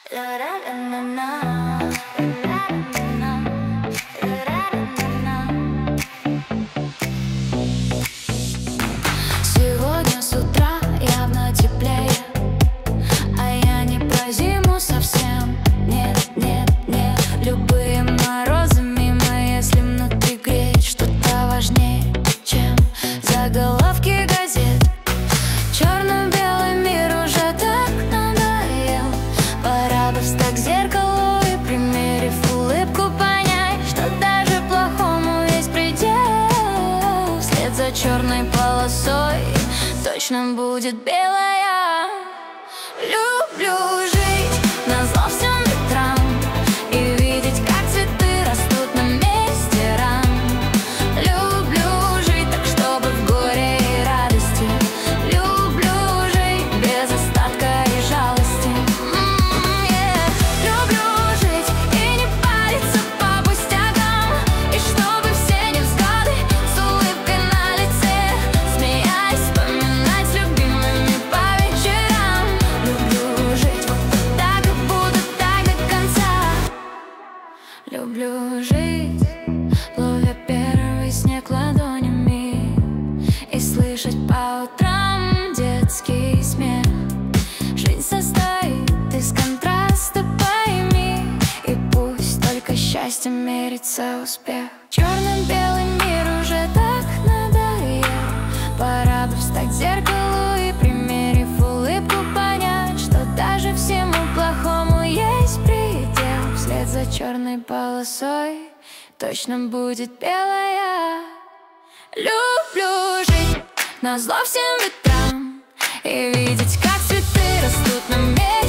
Сегодня с утра явно теплее, а я не про зиму совсем. Нет, нет, нет. Любые морозы мимо, если внутри греет что-то важнее, чем заголовки газет. Черно-белый мир уже так надоел. Пора бы встать к зеркалу и, примерив улыбку, понять, что даже плохому есть предел. Вслед за черной полосой точно будет белая. Люблю жить назло всем ветрам и видеть, как цветы растут на месте ран. Люблю жить так, чтобы в горе и радости. Люблю жить без остатка и жалости. Люблю жить и не париться по пустякам, и чтобы все невзгоды с улыбкой на лице, смеясь, вспоминать с любимыми по вечерам. Люблю жить вот так и буду так до конца. Люблю жить, ловя первый снег ладонями, и слышать по утрам детский смех. Жизнь состоит из контраста, пойми, и пусть только счастьем мерится успех. Черно-белый мир уже так надоел. Пора бы встать к зеркалу и, примерив улыбку, понять, что даже всему плохому есть предел. Вслед за черной полосой точно будет белая. Люблю жить назло всем ветрам и видеть, как цветы растут на месте